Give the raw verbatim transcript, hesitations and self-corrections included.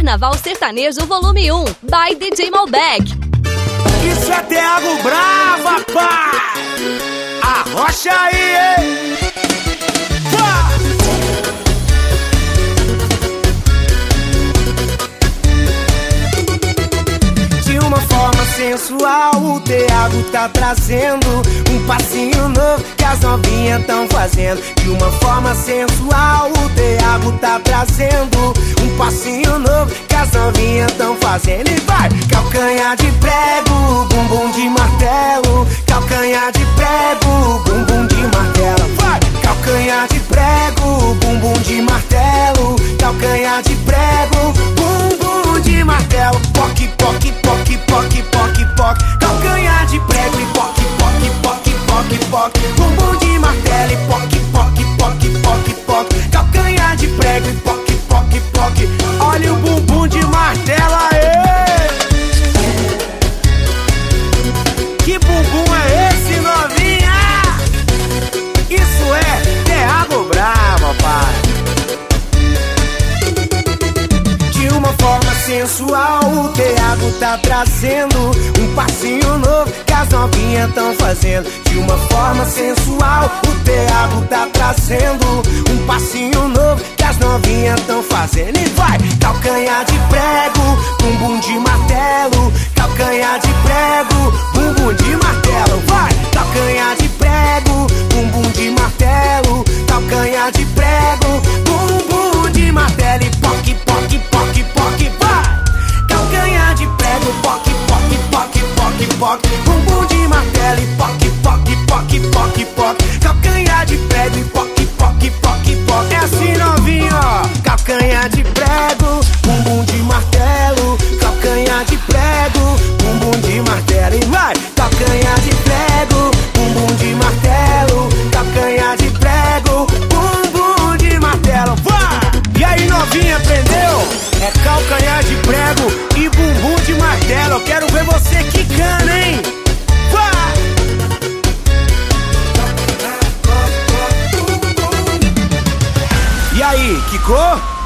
Carnaval Sertanejo Volume um, by D J Malbec. Isso é Thiago Brava, pai! Arrocha aí, hein? De uma forma sensual, o Thiago tá trazendo um passinho novo que as novinhas tão fazendo. De uma forma sensual, o Thiago tá trazendo um passinho novo que as novinhas tão fazendo. E vai! Calcanhar de prego, bumbum de martelo. Calcanhar de prego, bumbum de martelo. Vai! Calcanhar de prego, bumbum de martelo. Calcanhar de prego, bumbum de martelo. Poc, poc, poc, poc, poc, poc. Calcanhar de prego e poc, poc, poc, poc, poc. Bumbum de martelo e poc, poc, poc, poc, poc. Calcanhar de prego e poc, poc, poc. Olha o bumbum de martelo aí. Que bumbum é esse, novinha? Isso é Thiago Brava, pai. De uma forma sensual, o Thiago tá trazendo um passinho novo que as novinhas tão fazendo. De uma forma sensual, o Thiago tá trazendo um passinho novo que as novinhas tão fazendo. E vai! Calcanhar de prego, bumbum de martelo. Calcanhar de prego, bumbum de martelo. Vai! Calcanhar de prego, bumbum de martelo. Calcanhar de prego, bumbum de martelo. E poc, poc, poc, poc, vai! Calcanhar de prego, poc, poc, poc, poc, poc. Bumbum de martelo e poc, poc, poc, poc, poc. Calcanhar de prego e poc, poc, poc, poc. É assim, novinho, ó. Calcanhar de prego, bumbum de martelo. Calcanhar de prego, bumbum de martelo. E vai! Calcanhar de prego, bumbum de martelo. Calcanhar de prego, bumbum de martelo. Vai! E aí, novinha, aprendeu? É calcanhar de prego e bumbum de martelo. Eu quero ver você quicando, hein? Vai! E aí, quicou?